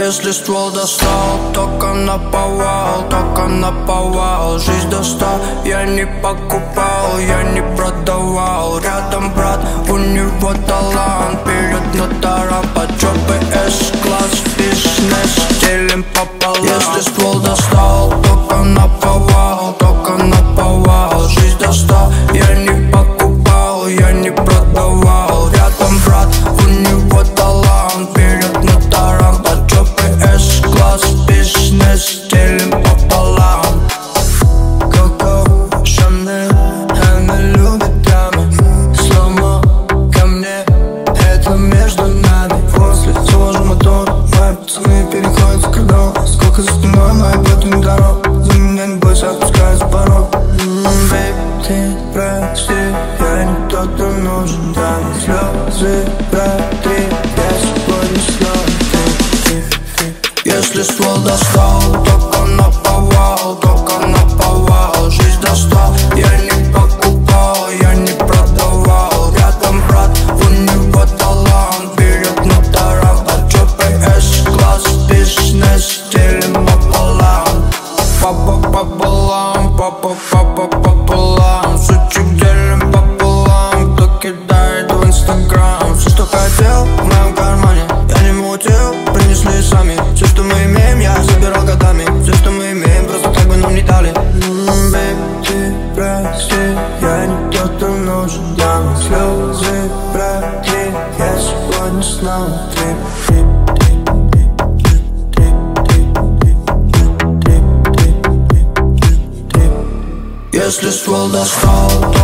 Если ствол достал, только на повал, только на повал. Жизнь до 100 я не покупал, я не продавал. Рядом брат, у него талант, перед нотаром под жопой S-класс. Бизнес делим пополам. Если ствол достал, только на повал, только на повал. Жизнь до 100 я не покупал, я не продавал. Рядом брат, у него талант, перед нотаром под жопой S-класс. Бизнес делим пополам. Коко, Шанель, она любит дамы. Сломо ко мне, это между нами. После заложу мотор, мои пацаны переходят в кордон. Сколько за спиной моей плотной дорог, за меня не бойся, отпускай за порог. Бэйб, ты прости, я не тот, кто нужен. Дам слезы, протри, я сегодня снова ты. Если ствол достал, только на повал, только на повал. Жизнь до 100 я не покупал, я не продавал. Рядом брат, у него талант, перед нотаром под жопой S-класс. Бизнес делим пополам. Папа пополам, папа пополам. Сучек делим пополам, кто кидает в Инстаграм. Все, что хотел, в моем кармане, я не мутил, принесли сами. Все, что мы имеем, я забирал годами. Все, что мы имеем, просто так бы нам не дали. Бэйб, ты прости, я не тот, кто нужен. Дам слезы, протри, я сегодня снова ты. Если ствол достал,